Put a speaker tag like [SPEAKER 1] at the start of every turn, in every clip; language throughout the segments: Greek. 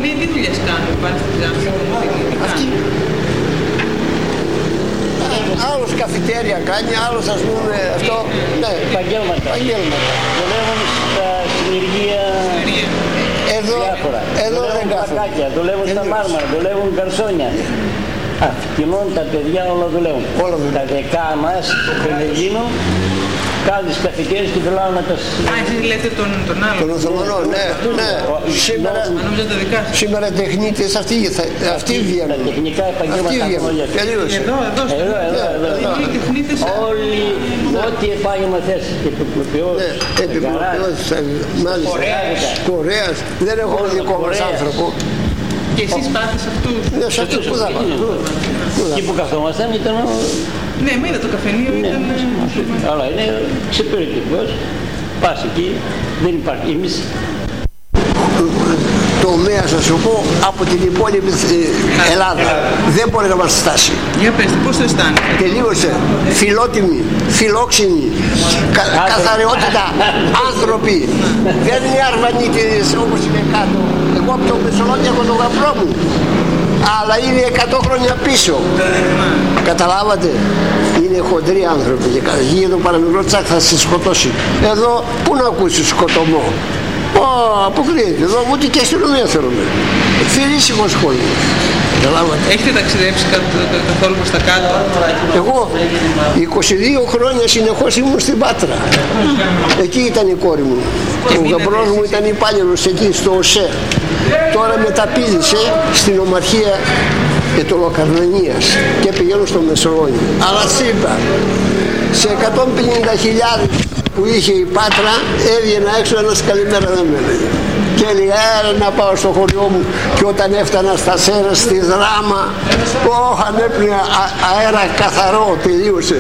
[SPEAKER 1] Ναι, τι δουλειές κάνουν πάλι στη Ξάνθη, τι κάνουν?
[SPEAKER 2] Άλλος καφετέρια κάνει, άλλος ας πούμε αυτό. Ναι,
[SPEAKER 3] επαγγέλματα. Δουλεύουν στα συνεργεία διάφορα.
[SPEAKER 2] Εδώ δεν κάθονται.
[SPEAKER 3] Δουλεύουν στα μάρμαρα, δουλεύουν καρσόνια. Κοινών τα παιδιά όλα δουλεύουν. Τα δεκά μας των Ελλήνων κάνουν τις καφετέρειες και δουλεύουν να τα...
[SPEAKER 1] Εσείς λέτε τον άλλο.
[SPEAKER 2] Τον Οθωμανό, ναι. Σήμερα τεχνίτες αυτοί βγαίνουν.
[SPEAKER 3] Τα τεχνικά επαγγέλματα
[SPEAKER 2] τελείωσε.
[SPEAKER 3] Όλοι, ό,τι επάγγελμα θες, επιπλοποιός,
[SPEAKER 2] μάλιστα. Κορέας, δεν έχω δικό μας άνθρωπο.
[SPEAKER 1] Και εσείς πάτε σε αυτούς?
[SPEAKER 2] Ναι, σε αυτούς που θα πάτε.
[SPEAKER 3] Εκεί που καθόμασταν ήταν...
[SPEAKER 1] Ναι, με είδα το καφενείο ήταν...
[SPEAKER 3] Αλλά είναι ξεπεριτικός. Πας εκεί, δεν υπάρχει. Εμείς...
[SPEAKER 2] Τομέα, θα σου πω, από την υπόλοιπη Ελλάδα δεν μπορεί να μας φτάσει.
[SPEAKER 1] Για πέστε, πώς το αισθάνεσαι?
[SPEAKER 2] Τελείωσε. Φιλότιμοι, φιλόξενοι, καθαριότητα, άνθρωποι. Δεν είναι αρβανίτες όπως είναι κάτω. Εγώ από το Μεσολόγιο έχω τον γαμπρό μου, αλλά είναι 100 χρόνια πίσω. Καταλάβατε? Είναι χοντροί άνθρωποι και γίνει το παραμικρό τσάκ θα σε σκοτώσει. Εδώ πού να ακούσεις σκοτωμό? Αποκλείεται. Εδώ ούτε και αστυνομία θέλουμε. Φιλήσιμο σχόλιο.
[SPEAKER 1] Έχετε ταξιδέψει καθόλου προς τα κάτω?
[SPEAKER 2] Εγώ 22 χρόνια συνεχώς ήμουν στην Πάτρα. Εκεί ήταν η κόρη μου. Ο γαμπρός μου ήταν υπάλληλος εκεί στο ΟΣΕ. Τώρα μεταπήδησε στην Ομαρχία Ετωλοκαρνανίας και πηγαίνω στο Μεσολόγιο. Αλλά είπα, σε 150.000 που είχε η Πάτρα έβγαινα έξω ένας καλημέρα δεν με έλεγε. Και έλεγα να πάω στο χωριό μου και όταν έφτανα στα Σέρες, στη Δράμα, ανέπνεε αέρα καθαρό, τελείωσε.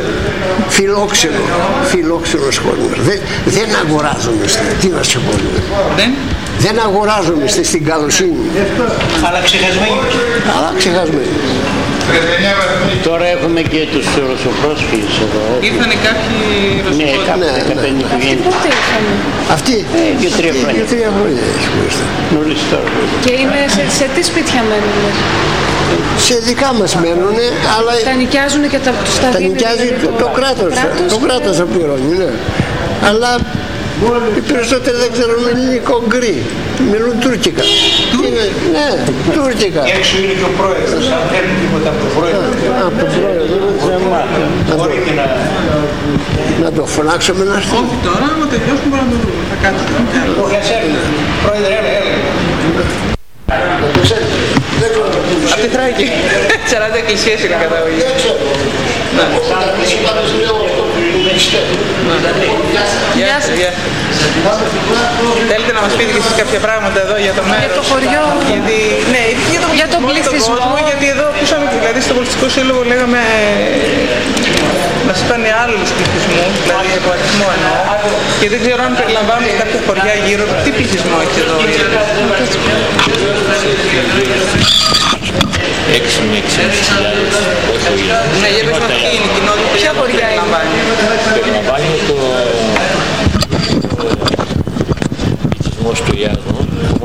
[SPEAKER 2] Φιλόξενος χώρος. Δεν αγοράζομαστε, τι να σου πω. Δεν αγοράζομαστε στην καλοσύνη.
[SPEAKER 4] Αλλά ξεχασμένοι.
[SPEAKER 3] Τώρα έχουμε και τους ρωσοπρόσφυγες εδώ.
[SPEAKER 1] Ήρθανε κάποιοι
[SPEAKER 3] ρωσοπρόσφυγες.
[SPEAKER 5] Πότε ήρθανε?
[SPEAKER 2] Αυτοί?
[SPEAKER 3] 2-3 χρόνια. Νωρίς τώρα.
[SPEAKER 5] Και είναι σε τι σπίτια μένουνε?
[SPEAKER 2] Σε δικά μας μένουνε, αλλά...
[SPEAKER 5] Τα νοικιάζουν και τα
[SPEAKER 2] νοικιάζει το κράτος. Το κράτος θα πληρώνει, ναι. Αλλά οι περισσότεροι δεν ξέρουν ελληνικό γκρι. Μιλούν τουρκικά. Ναι, τουρκικά.
[SPEAKER 4] Έξω είναι και ο πρόεδρος. Αν θέλουν τίποτα από τον πρόεδρο.
[SPEAKER 2] Από τον πρόεδρο.
[SPEAKER 4] Μπορεί και
[SPEAKER 2] να το φωνάξουμε να έρθει.
[SPEAKER 1] Όχι τώρα, άμα τελειώσουμε μπορούμε να το βρούμε. Θα κάτσουμε.
[SPEAKER 4] Όχι, ας έρθει. Πρόεδρε, έλα.
[SPEAKER 1] Αυτή Θράκη. 40 εκκλησίες είναι καταγωγή. Γεια σας. Θέλετε να μας πείτε και εσείς κάποια πράγματα εδώ για το μέρος?
[SPEAKER 5] Για το χωριό.
[SPEAKER 1] Ναι,
[SPEAKER 5] για τον πληθυσμό.
[SPEAKER 1] Γιατί εδώ ακούσαμε, δηλαδή στο Πολιτιστικό Σύλλογο λέγαμε, μας είπαν άλλους πληθυσμούς, δηλαδή από αριθμό εννοώ, και δεν ξέρω αν περιλαμβάνουν κάποια χωριά γύρω. Τι πληθυσμό έχει εδώ?
[SPEAKER 3] 6 με 6.500.
[SPEAKER 1] Ναι, για πες μας τι είναι η κοινότητα, ποια χωριά περιλαμβάνει?
[SPEAKER 3] Περιλαμβάνει το πληθυσμός του Ιάσμου,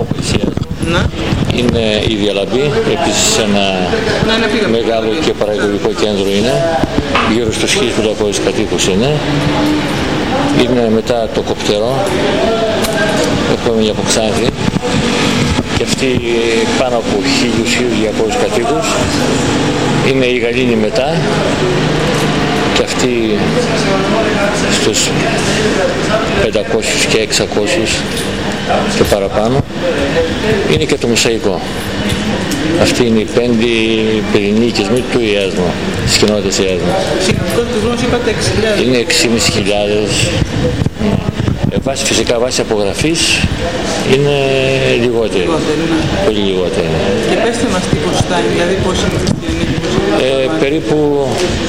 [SPEAKER 3] είναι η Διαλαμπή, επίσης ένα μεγάλο και παραγωγικό κέντρο είναι, γύρω στους 1.500 κατοίκους είναι. Είναι μετά το Κοπτερό, έχουμε μια από Ξάνθη, και αυτή πάνω από 1.200 κατοίκους. Είναι η Γαλήνη μετά, και αυτή στους 500 και 600 και παραπάνω. Είναι και το Μοσαϊκό. Αυτοί είναι οι 5 πυρηνικισμοί του Ιάσμου, της κοινότητας Ιάσμου. Είναι 6.500. Φυσικά βάσει απογραφής είναι λιγότερη, πολύ λιγότερη.
[SPEAKER 1] Και πέστε μας τι ποσοστά είναι, δηλαδή πόσοι είναι χριστιανοί?
[SPEAKER 3] Περίπου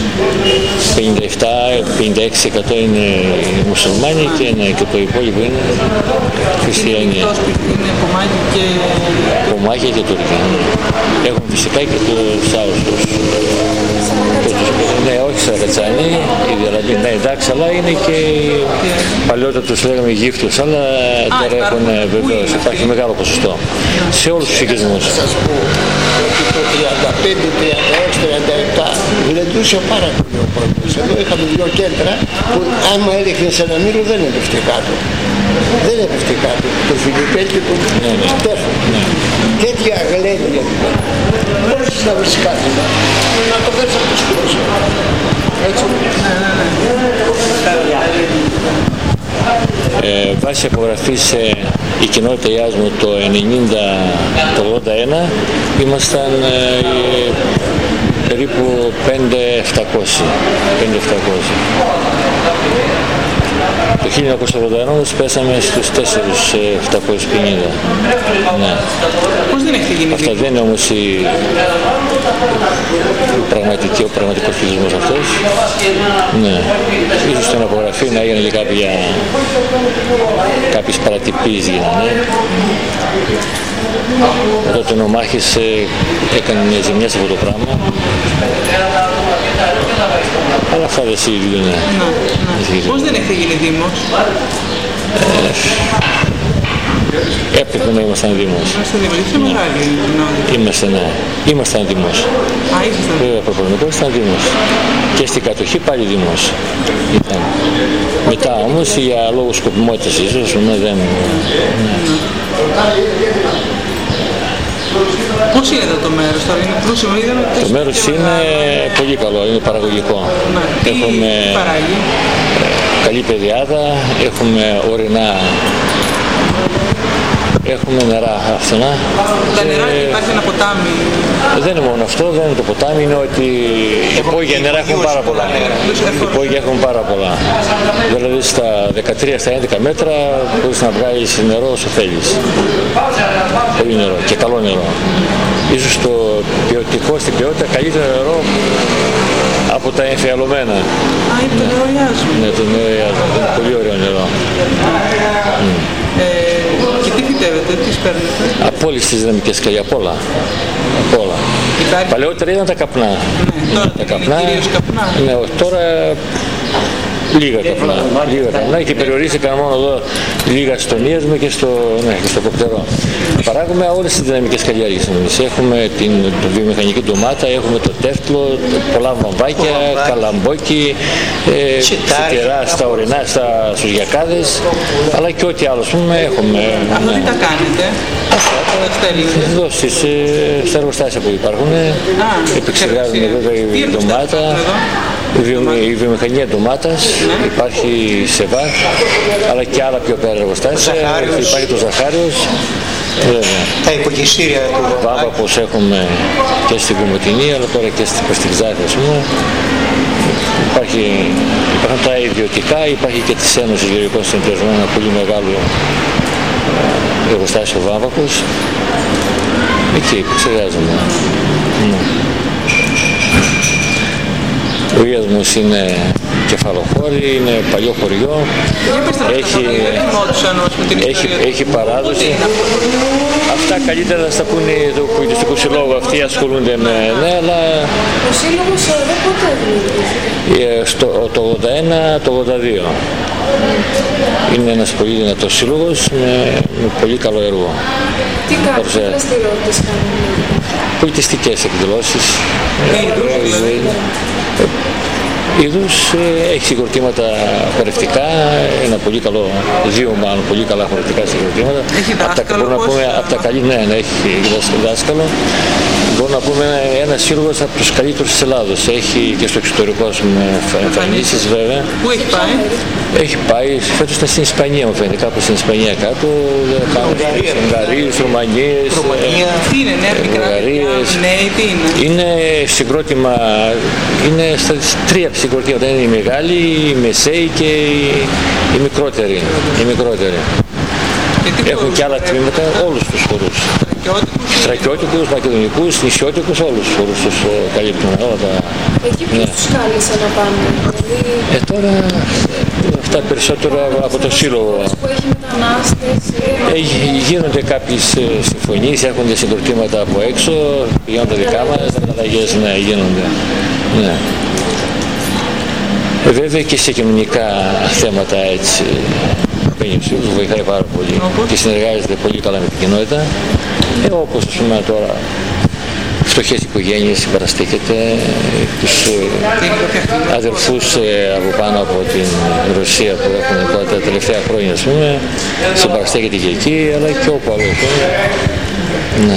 [SPEAKER 3] 57-56% είναι οι μουσουλμάνοι και το υπόλοιπο είναι χριστιανοί.
[SPEAKER 1] Είναι κομμάτι και
[SPEAKER 6] κομμάκια και τουρκικά. Έχουμε φυσικά και τους άλλους τους. Ναι, όχι σαν κατσάνι, δηλαδή, ναι, εντάξει, αλλά είναι και παλιότερα τους λέγαμε γύφτους, αλλά τώρα έχουν βεβαίως, υπάρχει μεγάλο ποσοστό σε όλους τους οικισμούς.
[SPEAKER 2] Θα σας πω ότι το 35, 36, 37 γλεντούσε πάρα πολύ ο κόσμος. Εδώ είχαμε δύο κέντρα που άμα έριχνες ένα μήλο δεν έπεφτε κάτω. Δεν έπεφτε κάτω. Το Φιλιππέλ και το Στέφο. Τέτοια γλέντια. Μπορείς να βρεις κάτι. Να το δεις από το σκρός. Έτσι.
[SPEAKER 6] Βάσει απογραφής η κοινότητα Ιάσμου το 1981 ήμασταν περίπου 5.700. Το 1981 όμως πέσαμε στους 4.750. Ναι.
[SPEAKER 1] Πώς δεν έχετε γίνει?
[SPEAKER 6] Αυτά δεν είναι όμως ο πραγματικός πληθυσμός αυτός. Ναι. Ίσως στην απογραφή να έγινε και κάποιες παρατυπίες γίνανε. Τότε ο νομάρχης έκανε ζημιές από το πράγμα. Αλλά αυτά δεν συμβαίνουν.
[SPEAKER 1] Πώς δεν έχετε γίνει Δήμος?
[SPEAKER 6] Έπρεπε να ήμασταν Δήμος.
[SPEAKER 1] Είστε μεγάλη κοινότητα.
[SPEAKER 6] Ναι. Ήμασταν Δήμος. Βέβαια, προπονητικός ήταν Δήμος. Και στην κατοχή πάλι Δήμος ήταν. Μετά όμως για λόγους σκοπιμότητας ίσως δεν...
[SPEAKER 1] Πώς είναι εδώ το μέρος τώρα, είναι πλούσιο?
[SPEAKER 6] Το μέρος είναι πολύ καλό, είναι παραγωγικό. Έχουμε καλή παιδιάδα, έχουμε ορεινά, έχουμε νερά αυθονά.
[SPEAKER 1] Τα νερά υπάρχει ένα ποτάμι.
[SPEAKER 6] Δεν είναι μόνο αυτό, δεν είναι το ποτάμι, είναι ότι οι υπόγεια νερά έχουν πάρα πολλά. Οι υπόγεια έχουν πάρα πολλά. Δηλαδή στα 13, στα 11 μέτρα μπορείς να βγάλεις νερό όσο θέλεις. Πολύ νερό και καλό νερό. Ίσως το ποιοτικό στην ποιότητα καλύτερο νερό από τα εμφιαλωμένα.
[SPEAKER 1] Είναι το νερό Ιάσμου.
[SPEAKER 6] Ναι, το νερό Ιάσμου. Είναι πολύ ωραίο νερό.
[SPEAKER 1] Και τι φυτεύετε, τι παίρνετε?
[SPEAKER 6] Από όλες τις δυναμικές σκαλιά, απ' όλα. Παλαιότερα ήταν τα καπνά.
[SPEAKER 1] Ναι, τώρα
[SPEAKER 6] τα καπνά.
[SPEAKER 1] Είναι κυρίως καπνά.
[SPEAKER 6] Ναι, τώρα λίγα καπνά και περιορίστηκαν μόνο εδώ λίγα στον Ιάσμο και στο Κοπτερό. Παράγουμε όλες τις δυναμικές καλλιέργειες εμείς. Έχουμε την βιομηχανική ντομάτα, έχουμε το τέφτλο, πολλά βαμβάκια, καλαμπόκι, σιτηρά στα ορεινά, στους γιακάδες, αλλά και ό,τι άλλο έχουμε.
[SPEAKER 1] Αυτό τι τα κάνετε?
[SPEAKER 6] Εδώ στα εργοστάσια που υπάρχουν, επεξεργάζουμε βέβαια η ντομάτα. Η βιομηχανία ντομάτας, υπάρχει σε βάρ, αλλά και άλλα πιο πέρα εργοστάσια, υπάρχει το Ζαχάριος,
[SPEAKER 4] τα υπογειστήρια του
[SPEAKER 6] Βάμβακος έχουμε και στην Κομωτινή, αλλά τώρα και στην Ξάφη, ας πούμε. Υπάρχουν τα ιδιωτικά, υπάρχει και της Ένωσης Γεωργικών Συνεταιρισμών, ένα πολύ μεγάλο εργοστάσιο Βάμβακος. Εκεί επεξεργάζομαι. Ο Ιάσμος είναι κεφαλοχώρη, είναι παλιό χωριό, έχει παράδοση. Αυτά καλύτερα θα στα πούνε το πολιτιστικό συλλόγο, αυτοί ασχολούνται με, ναι, αλλά...
[SPEAKER 5] Ο σύλλογος εδώ πότε
[SPEAKER 6] το 81, το 82. Είναι ένας πολύ δυνατός σύλλογος με πολύ καλό έργο.
[SPEAKER 5] Τι κάνουν, τι δραστηριότητες κάνουν?
[SPEAKER 6] Πολιτιστικές εκδηλώσεις. Είδους, έχει συγκροτήματα χορευτικά, ένα πολύ καλό, δύο μάλλον πολύ καλά χορευτικά συγκροτήματα.
[SPEAKER 1] Έχει δάσκαλο,
[SPEAKER 6] από τα καλή, ναι, έχει δάσκαλο. Μπορούμε να πούμε ένα σύλλογος από τους καλύτερους της Ελλάδος. Έχει και στο εξωτερικό εμφανίσεις βέβαια.
[SPEAKER 1] Πού έχει πάει?
[SPEAKER 6] Έχει πάει, φέτος ήταν στην Ισπανία μου φαίνεται, κάπου στην Ισπανία κάτω. Ουγγαρίες, Ρουμανίες.
[SPEAKER 1] Τι είναι, νέα Επικράτεια, νέοι, τι είναι?
[SPEAKER 6] Είναι συγκρότημα, είναι στα τρία συγκροτήματα, είναι η μεγάλη, η μεσαίη και η μικρότερη. Έχουν και άλλα τμήματα, όλους τους χορούς. Στρατιώτικους, μακεδονικούς, νησιώτικους, όλους τους χορούς τους καλύπτουν.
[SPEAKER 5] Εκεί ποιος τους κάλεσε να πάνε?
[SPEAKER 6] Τώρα Αυτά περισσότερο από το σύλλογο.
[SPEAKER 5] Που έχει μετανάστες.
[SPEAKER 6] Γίνονται κάποιες συμφωνίες, έρχονται συγκροτήματα από έξω, πηγαίνουν τα δικά μας, αλλαγές ναι, γίνονται. Ναι. Βέβαια και σε κοινωνικά θέματα έτσι βοηθάει πάρα πολύ και συνεργάζεται πολύ καλά με την κοινότητα. Όπως ας πούμε τώρα φτωχές οικογένειες συμπαραστέκεται, τους αδερφούς από πάνω από την Ρωσία που έχουν τώρα τα τελευταία χρόνια ας πούμε, συμπαραστέκεται και εκεί αλλά και όπου αλλού. Ναι.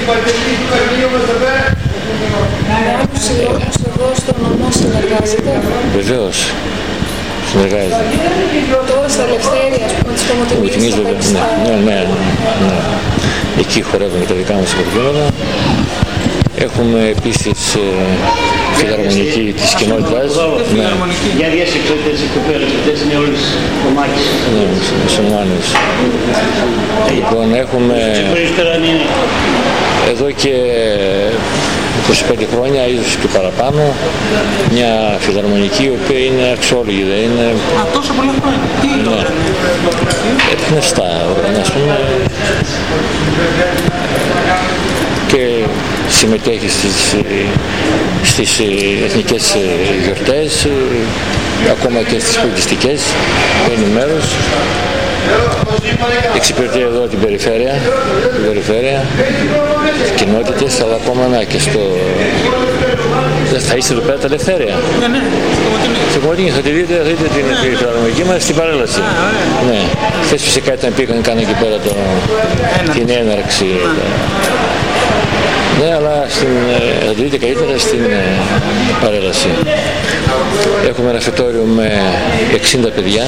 [SPEAKER 5] Εδώ στο νομό συνεργάζεται.
[SPEAKER 6] Βεβαίως. Συνεργάζεται.
[SPEAKER 5] Τώρα στα Ελευθέρια, ας πούμε, τις Κομωτινής,
[SPEAKER 6] ναι. Εκεί χορεύουμε τα δικά μας συγκροτήματα. Έχουμε επίσης φιλαρμονική της κοινότητας.
[SPEAKER 3] Για διάσυξε τις κοπέλες, αυτές είναι όλες κομμάτια.
[SPEAKER 6] Ναι, μουσουλμάνες. Λοιπόν, έχουμε εδώ και 25 χρόνια, ίσως και παραπάνω, μια φιλαρμονική η οποία είναι αξιόλογη, δεν είναι...
[SPEAKER 1] Τόσο πολλά χρόνια. Τι τώρα είναι?
[SPEAKER 6] Πνευστά, ας πούμε. Και συμμετέχει στις εθνικές γιορτές, ακόμα και στις πολιτιστικές, παίρνει μέρος. Εξυπηρετεί εδώ την περιφέρεια, τις κοινότητες, αλλά ακόμα και στο... Θα είστε εδώ πέρα τα Ελευθέρια.
[SPEAKER 1] Ναι,
[SPEAKER 6] στην Κομωτινή θα τη δείτε την φιλαρμονική μας στην παρέλαση. Ναι, χθες φυσικά ήταν πήγαν κάνα εκεί πέρα την έναρξη. Ναι, αλλά θα τη δείτε καλύτερα στην παρέλαση. Έχουμε ένα εστιατόριο με 60 παιδιά,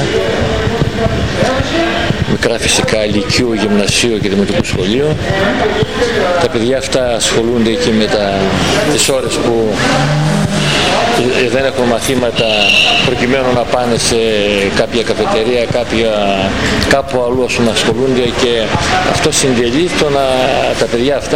[SPEAKER 6] μικρά φυσικά, λυκείου, γυμνασίου και δημοτικού σχολείου. Τα παιδιά αυτά ασχολούνται εκεί με τις ώρες που δεν έχουν μαθήματα προκειμένου να πάνε σε κάποια καφετερία, κάπου αλλού να ασχολούνται και αυτό συντελεί τα παιδιά αυτά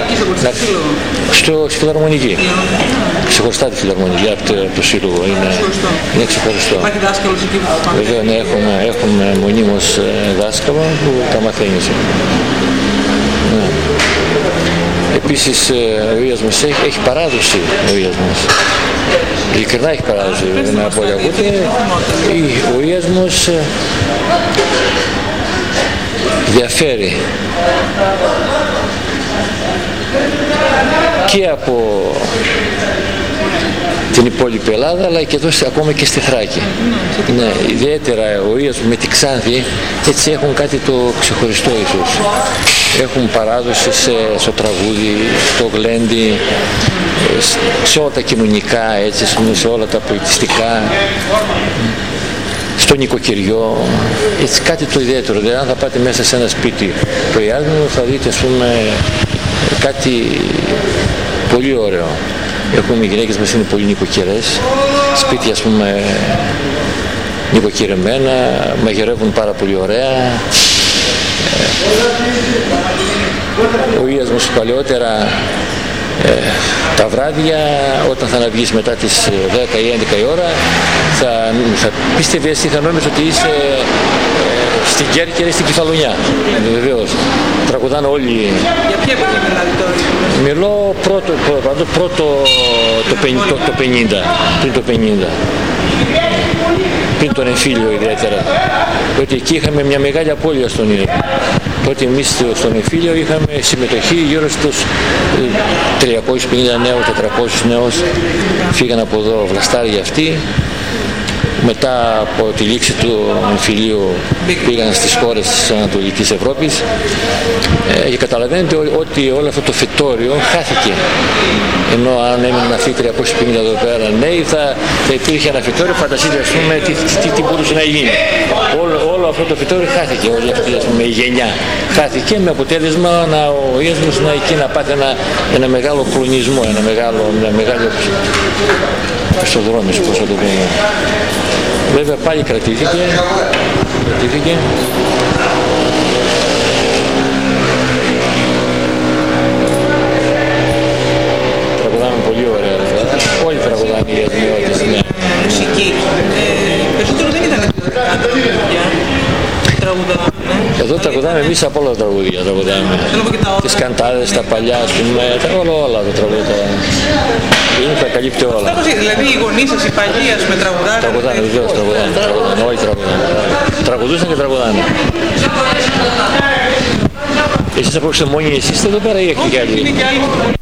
[SPEAKER 6] στη φιλαρμονική. Ξεχωριστά τη φιλαρμονική από το σύλλογο. Είναι ξεχωριστό.
[SPEAKER 1] Υπάρχει δάσκαλος εκεί που θα
[SPEAKER 6] Βέβαια, ναι, έχουμε μονίμως δάσκαλο που τα μαθαίνει. Ναι. Επίσης ο Ιασμός έχει παράδοση ο Ιασμός. Ειλικρινά έχει παράδοση, δεν είναι απολιακούται. Ο Ιασμός διαφέρει και από την υπόλοιπη Ελλάδα αλλά και εδώ ακόμα και στη Θράκη. Ναι, ιδιαίτερα ο Ιασμός με τη Ξάνθη έτσι έχουν κάτι το ξεχωριστό ίσως. Έχουν παράδοση στο τραγούδι, στο γλέντι, σε όλα τα κοινωνικά, έτσι, σε όλα τα πολιτιστικά, στο νοικοκυριό, έτσι κάτι το ιδιαίτερο. Δηλαδή αν θα πάτε μέσα σε ένα σπίτι το Ιάσμινο θα δείτε ας πούμε κάτι πολύ ωραίο. Οι γυναίκες μας είναι πολύ νοικοκυρές, σπίτια ας πούμε νοικοκυρεμένα, μαγειρεύουν πάρα πολύ ωραία. Ο Ιασμός παλαιότερα τα βράδια όταν θα αναβγείς μετά τις 10 ή 11 η ώρα θα πίστευες ή θα νόμιζες ότι είσαι στην Κέρκυρα ή στην Κεφαλονιά. Βεβαίως τραγουδάνε όλοι.
[SPEAKER 1] Για ποια εποχή δηλαδή τώρα?
[SPEAKER 6] Μιλώ πρώτο το 50, πριν το 50. Πριν τον εμφύλιο ιδιαίτερα. Ότι εκεί είχαμε μια μεγάλη απώλεια στον Ιασμό. Τότε εμείς στον εμφύλιο είχαμε συμμετοχή γύρω στους 350 νέους, 400 νέους. Φύγαν από εδώ βλαστάρια αυτοί. Μετά από τη λήξη του εμφυλίου πήγαν στις χώρες της Ανατολικής Ευρώπης και καταλαβαίνετε ότι όλο αυτό το φυτόριο χάθηκε. Ενώ αν έμειναν αυτοί 350 εδώ πέρα νέοι θα υπήρχε ένα φυτόριο, φανταστείτε ας πούμε τι μπορούσε να γίνει. Όλο αυτό το φυτόριο χάθηκε, όλη αυτή ας πούμε, η γενιά χάθηκε με αποτέλεσμα ο Ιασμός να πάθει ένα μεγάλο κλονισμό, ένα μεγάλο πεστοδρόμιο, πώς θα το πούμε. Βέβαια πάλι κρατήθηκε. Τραγουδάμε πολύ ωραία, όλοι τραγουδάνε οι Ιασμιώτες, ναι.
[SPEAKER 1] Μουσική. Περισσότερο δεν ήταν
[SPEAKER 6] Εμείς από όλα τα τραγούδια τραγουδάμε. Τις καντάδες, τα παλιά, ας πούμε, όλα τα τραγούδια. Είναι τα καλύπτει όλα.
[SPEAKER 1] Δηλαδή οι γονείς σας, οι παλιοί, ας πούμε, τραγουδάνε.
[SPEAKER 6] Τραγουδάνε, βεβαίως τραγουδάνε. Όλοι τραγουδάνε. Τραγουδούσαν και τραγουδάνε. Εσείς απόψε μόνοι εσείς είστε εδώ πέρα ή έχετε κι άλλοι?